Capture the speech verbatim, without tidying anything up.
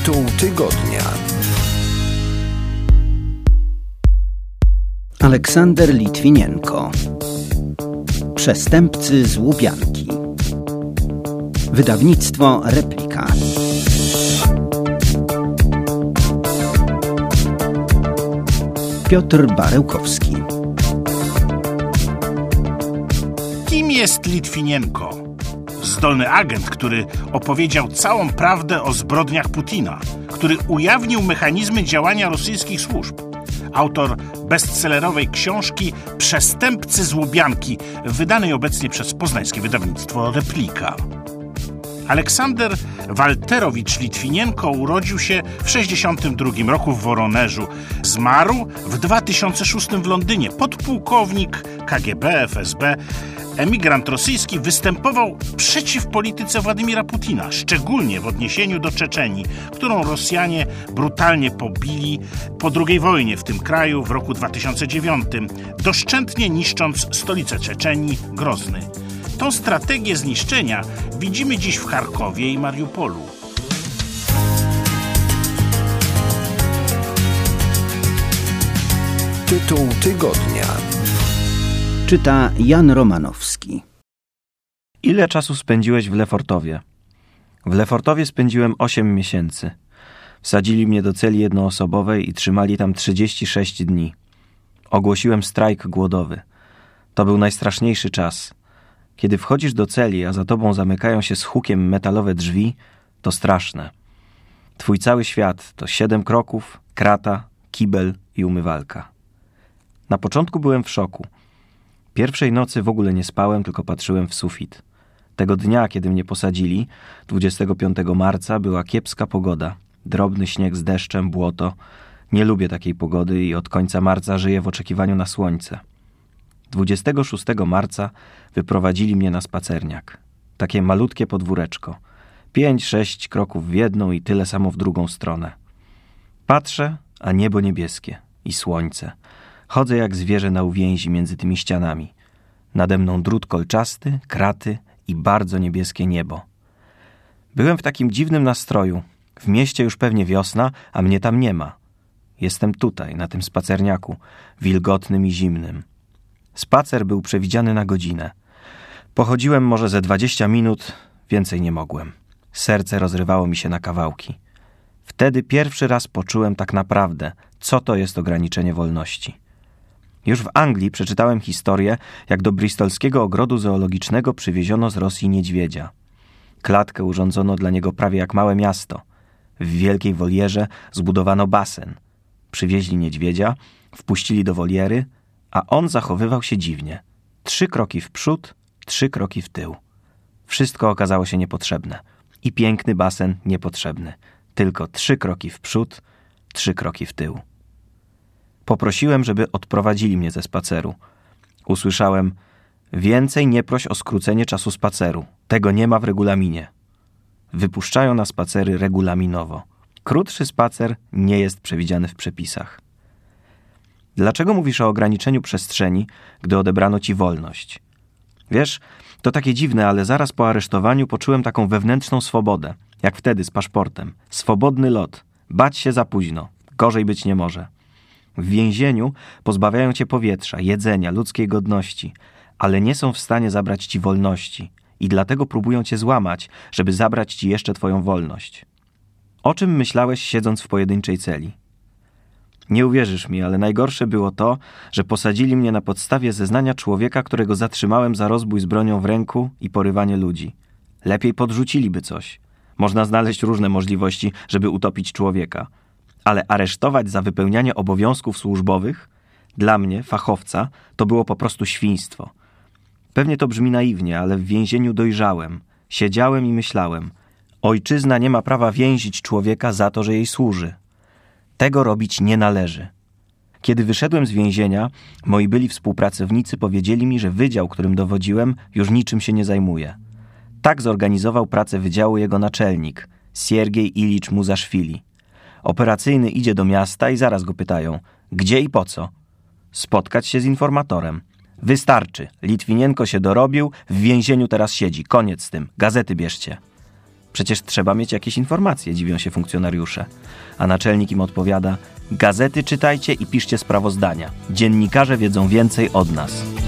Tytuł tygodnia. Aleksander Litwinienko. Przestępcy z Łubianki. Wydawnictwo Replika. Piotr Barełkowski. Kim jest Litwinienko? Zdolny agent, który opowiedział całą prawdę o zbrodniach Putina, który ujawnił mechanizmy działania rosyjskich służb. Autor bestsellerowej książki Przestępcy z Łubianki, wydanej obecnie przez poznańskie wydawnictwo Replika. Aleksander Walterowicz Litwinienko urodził się w sześćdziesiątym drugim roku w Woronerzu. Zmarł w dwa tysiące szóstym w Londynie. Podpułkownik K G B, F S B, emigrant rosyjski, występował przeciw polityce Władimira Putina, szczególnie w odniesieniu do Czeczenii, którą Rosjanie brutalnie pobili po drugiej wojnie w tym kraju w roku dwa tysiące dziewiątym, doszczętnie niszcząc stolicę Czeczenii, Grozny. Tą strategię zniszczenia widzimy dziś w Charkowie i Mariupolu. Tytuł tygodnia. Czyta Jan Romanowski. Ile czasu spędziłeś w Lefortowie? W Lefortowie spędziłem osiem miesięcy. Wsadzili mnie do celi jednoosobowej i trzymali tam trzydzieści sześć dni. Ogłosiłem strajk głodowy. To był najstraszniejszy czas. Kiedy wchodzisz do celi, a za tobą zamykają się z hukiem metalowe drzwi, to straszne. Twój cały świat to siedem kroków, krata, kibel i umywalka. Na początku byłem w szoku. Pierwszej nocy w ogóle nie spałem, tylko patrzyłem w sufit. Tego dnia, kiedy mnie posadzili, dwudziestego piątego marca, była kiepska pogoda. Drobny śnieg z deszczem, błoto. Nie lubię takiej pogody i od końca marca żyję w oczekiwaniu na słońce. dwudziestego szóstego marca wyprowadzili mnie na spacerniak. Takie malutkie podwóreczko. Pięć, sześć kroków w jedną i tyle samo w drugą stronę. Patrzę, a niebo niebieskie i słońce. Chodzę jak zwierzę na uwięzi między tymi ścianami. Nade mną drut kolczasty, kraty i bardzo niebieskie niebo. Byłem w takim dziwnym nastroju. W mieście już pewnie wiosna, a mnie tam nie ma. Jestem tutaj, na tym spacerniaku, wilgotnym i zimnym. Spacer był przewidziany na godzinę. Pochodziłem może ze dwadzieścia minut, więcej nie mogłem. Serce rozrywało mi się na kawałki. Wtedy pierwszy raz poczułem tak naprawdę, co to jest ograniczenie wolności. Już w Anglii przeczytałem historię, jak do bristolskiego ogrodu zoologicznego przywieziono z Rosji niedźwiedzia. Klatkę urządzono dla niego prawie jak małe miasto. W wielkiej wolierze zbudowano basen. Przywieźli niedźwiedzia, wpuścili do woliery, a on zachowywał się dziwnie. Trzy kroki w przód, trzy kroki w tył. Wszystko okazało się niepotrzebne. I piękny basen niepotrzebny. Tylko trzy kroki w przód, trzy kroki w tył. Poprosiłem, żeby odprowadzili mnie ze spaceru. Usłyszałem: więcej nie proś o skrócenie czasu spaceru. Tego nie ma w regulaminie. Wypuszczają na spacery regulaminowo. Krótszy spacer nie jest przewidziany w przepisach. Dlaczego mówisz o ograniczeniu przestrzeni, gdy odebrano ci wolność? Wiesz, to takie dziwne, ale zaraz po aresztowaniu poczułem taką wewnętrzną swobodę, jak wtedy z paszportem. Swobodny lot. Bać się za późno. Gorzej być nie może. W więzieniu pozbawiają cię powietrza, jedzenia, ludzkiej godności, ale nie są w stanie zabrać ci wolności i dlatego próbują cię złamać, żeby zabrać ci jeszcze twoją wolność. O czym myślałeś, siedząc w pojedynczej celi? Nie uwierzysz mi, ale najgorsze było to, że posadzili mnie na podstawie zeznania człowieka, którego zatrzymałem za rozbój z bronią w ręku i porywanie ludzi. Lepiej podrzuciliby coś. Można znaleźć różne możliwości, żeby utopić człowieka. Ale aresztować za wypełnianie obowiązków służbowych? Dla mnie, fachowca, to było po prostu świństwo. Pewnie to brzmi naiwnie, ale w więzieniu dojrzałem. Siedziałem i myślałem: ojczyzna nie ma prawa więzić człowieka za to, że jej służy. Tego robić nie należy. Kiedy wyszedłem z więzienia, moi byli współpracownicy powiedzieli mi, że wydział, którym dowodziłem, już niczym się nie zajmuje. Tak zorganizował pracę wydziału jego naczelnik, Siergiej Ilicz Muzaszwili. Operacyjny idzie do miasta i zaraz go pytają: gdzie i po co? Spotkać się z informatorem. Wystarczy. Litwinienko się dorobił, w więzieniu teraz siedzi. Koniec z tym. Gazety bierzcie. Przecież trzeba mieć jakieś informacje, dziwią się funkcjonariusze. A naczelnik im odpowiada: gazety czytajcie i piszcie sprawozdania. Dziennikarze wiedzą więcej od nas.